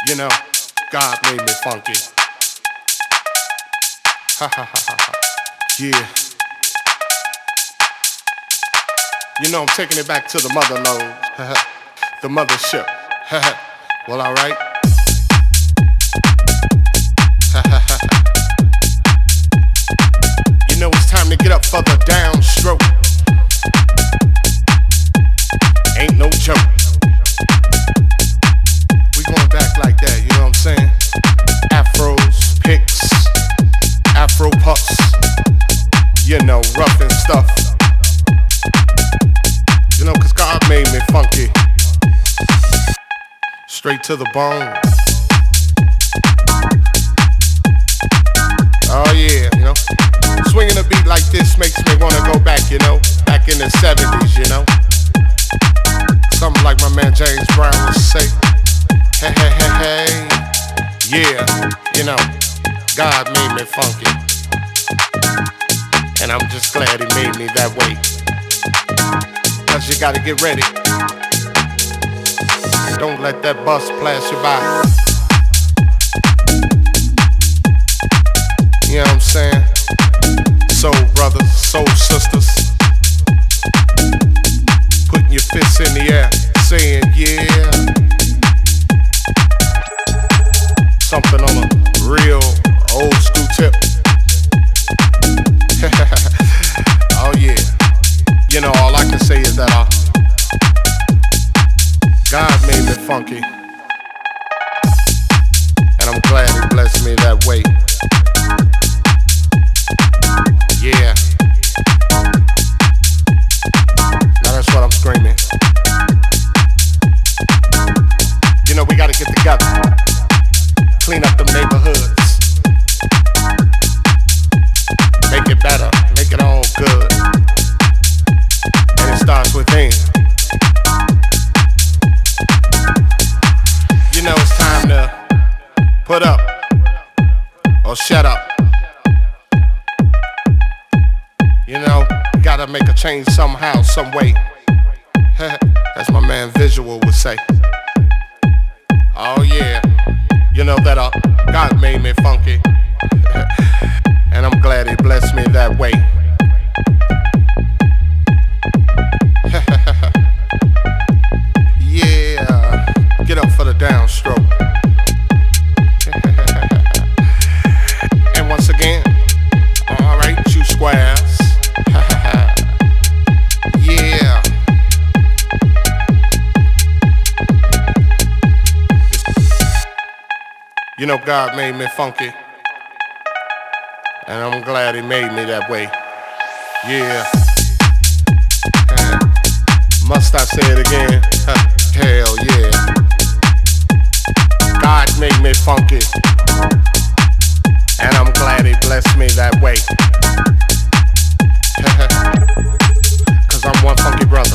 You know, God made me funky. Ha ha ha ha ha. Yeah. You know I'm taking it back to the mother lode. The mothership. Well, alright. You know it's time to get up for the downstroke. Ain't no joke. We going back like that, you know what I'm saying? Afros, picks, afro puffs. You know, rough and stuff. You know, cause God made me funky. Straight to the bone. Oh yeah, you know. Swinging a beat like this makes me wanna go back, you know. Back in the 70s, you know. Something like my man James Brown would say. Hey, hey, hey, hey. Yeah, you know, God made me funky. And I'm just glad he made me that way. Cause you gotta get ready. Don't let that bus pass you by. You know what I'm saying? Soul brothers, soul sisters, putting your fists in the air, saying yeah. Something on a real old school tip. Oh yeah. You know, all I can say is that God made me funky. And I'm glad he blessed me that way. Yeah. Now that's what I'm screaming. You know, we gotta get together. Clean up them neighborhoods. Make it better. Make it all good. And it starts within. You know it's time to put up or shut up. You know, gotta make a change somehow, some way. As my man Visual would say. Oh yeah, you know that God made me funky. And I'm glad he blessed me that way. Yeah, get up for the downstroke. And once again, alright, you squares. Yeah. You know God made me funky. And I'm glad he made me that way. Yeah. Must I say it again? Hell yeah. God made me funky. And I'm glad he blessed me that way. Cause I'm one funky brother.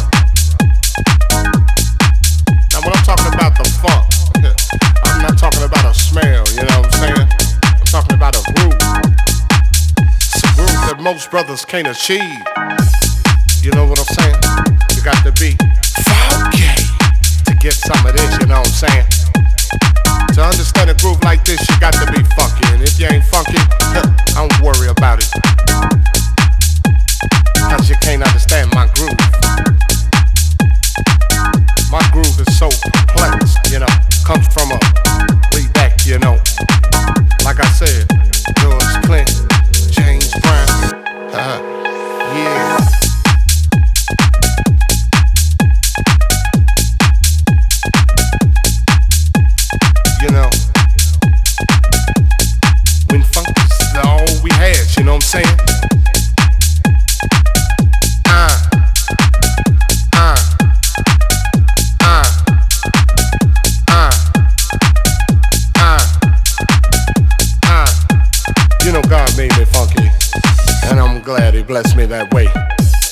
Now when I'm talking about the funk, I'm not talking about a smell, you know what I'm saying? I'm talking about a groove. It's a groove that most brothers can't achieve. You know what I'm saying? You got to be funky to get some of this, you know what I'm saying? To understand a groove like this, you got to be funky. And if you ain't funky, don't worry about it. Cause you can't understand my groove. My groove is so complex, you know. Comes from a way back, you know. Like I said, George Clinton, James Brown. Yeah. You know, when funk is all we had, you know what I'm saying? You know God made me funky, and I'm glad he blessed me that way.